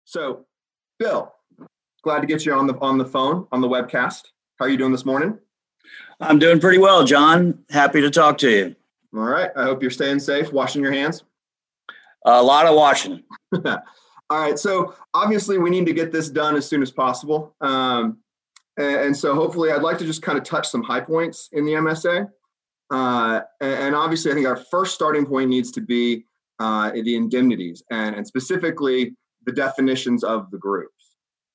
So, Bill, glad to get you on the phone on the webcast. How are you doing this morning? I'm doing pretty well, John. Happy to talk to you. All right. I hope you're staying safe, washing your hands. A lot of washing. All right. So obviously we need to get this done as soon as possible. And so hopefully I'd like to just kind of touch some high points in the MSA. And obviously I think our first starting point needs to be the indemnities and specifically the definitions of the groups.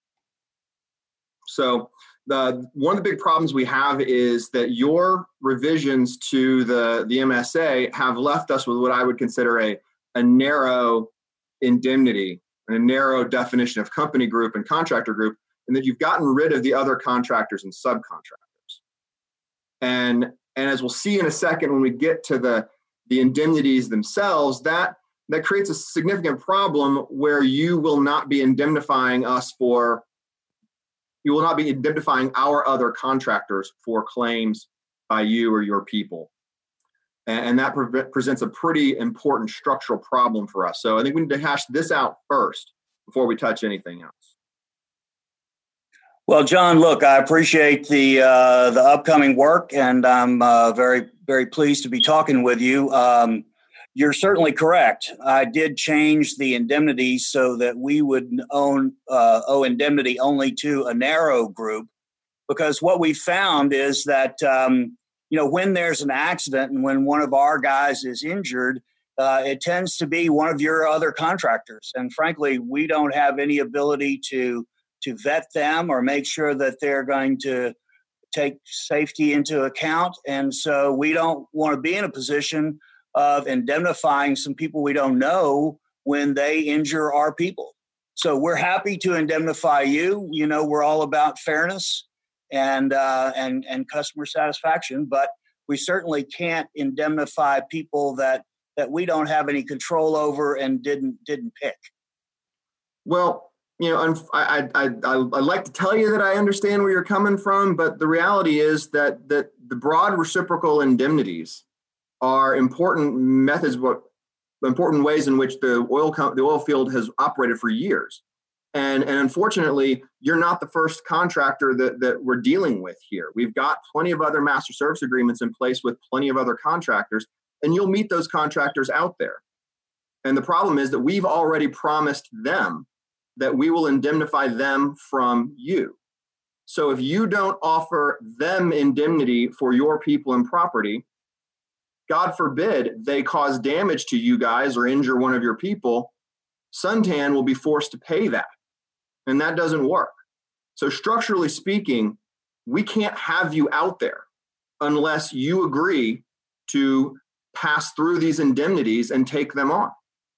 So one of the big problems we have is that your revisions to the MSA have left us with what I would consider a narrow indemnity and a narrow definition of company group and contractor group, and that you've gotten rid of the other contractors and subcontractors. And as we'll see in a second when we get to the indemnities themselves, that creates a significant problem where you will not be indemnifying our other contractors for claims by you or your people. And that presents a pretty important structural problem for us. So I think we need to hash this out first before we touch anything else. Well, John, look, I appreciate the upcoming work, and I'm very, very pleased to be talking with you. You're certainly correct. I did change the indemnity so that we would owe indemnity only to a narrow group, because what we found is that when there's an accident and when one of our guys is injured, it tends to be one of your other contractors, and frankly, we don't have any ability to vet them or make sure that they're going to take safety into account, and so we don't want to be in a position of indemnifying some people we don't know when they injure our people. So we're happy to indemnify you. You know, we're all about fairness and customer satisfaction, but we certainly can't indemnify people that we don't have any control over and didn't pick. Well, I'd like to tell you that I understand where you're coming from, but the reality is that the broad reciprocal indemnities are important methods, important ways in which the oil field has operated for years. And unfortunately, you're not the first contractor that we're dealing with here. We've got plenty of other master service agreements in place with plenty of other contractors, and you'll meet those contractors out there. And the problem is that we've already promised them that we will indemnify them from you. So if you don't offer them indemnity for your people and property, God forbid they cause damage to you guys or injure one of your people, Suntan will be forced to pay that. And that doesn't work. So structurally speaking, we can't have you out there unless you agree to pass through these indemnities and take them on.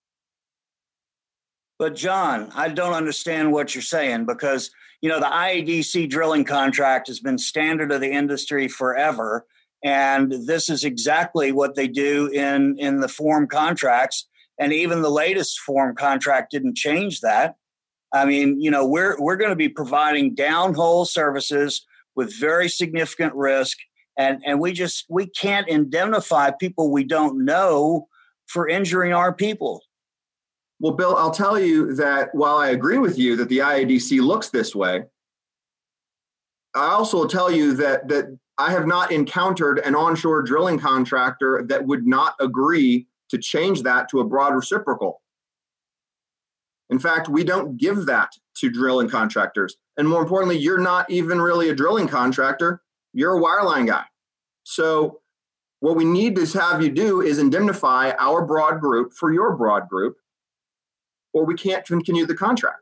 But John, I don't understand what you're saying, because, the IADC drilling contract has been standard of the industry forever. And this is exactly what they do in the form contracts. And even the latest form contract didn't change that. I mean, we're going to be providing downhole services with very significant risk. And we can't indemnify people we don't know for injuring our people. Well, Bill, I'll tell you that while I agree with you that the IADC looks this way, I also will tell you that I have not encountered an onshore drilling contractor that would not agree to change that to a broad reciprocal. In fact, we don't give that to drilling contractors. And more importantly, you're not even really a drilling contractor. You're a wireline guy. So what we need to have you do is indemnify our broad group for your broad group, or we can't continue the contract.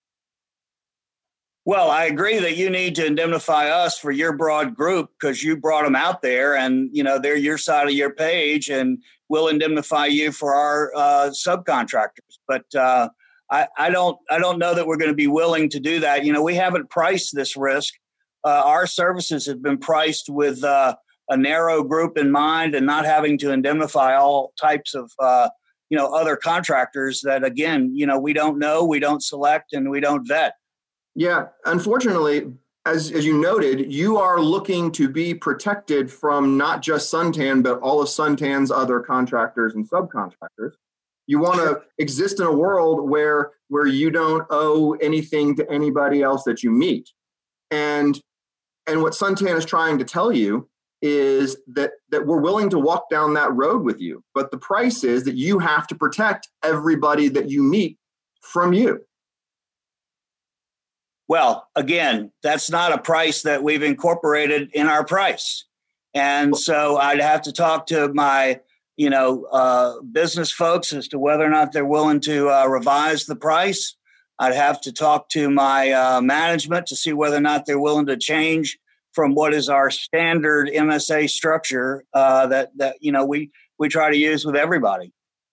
Well, I agree that you need to indemnify us for your broad group because you brought them out there and, they're your side of your page, and we'll indemnify you for our subcontractors. But I don't know that we're going to be willing to do that. We haven't priced this risk. Our services have been priced with a narrow group in mind and not having to indemnify all types of, other contractors that, again, we don't know, we don't select, and we don't vet. Yeah, unfortunately, as you noted, you are looking to be protected from not just Suntan, but all of Suntan's other contractors and subcontractors. You want to exist in a world where you don't owe anything to anybody else that you meet. And what Suntan is trying to tell you is that we're willing to walk down that road with you. But the price is that you have to protect everybody that you meet from you. Well, again, that's not a price that we've incorporated in our price. And so I'd have to talk to my, business folks as to whether or not they're willing to revise the price. I'd have to talk to my management to see whether or not they're willing to change from what is our standard MSA structure that we try to use with everybody.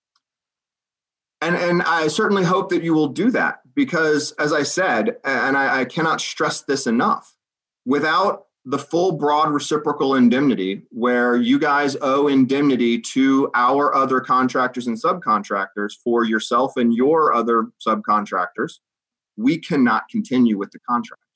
And I certainly hope that you will do that because, as I said, and I cannot stress this enough, without the full broad reciprocal indemnity where you guys owe indemnity to our other contractors and subcontractors for yourself and your other subcontractors, we cannot continue with the contract.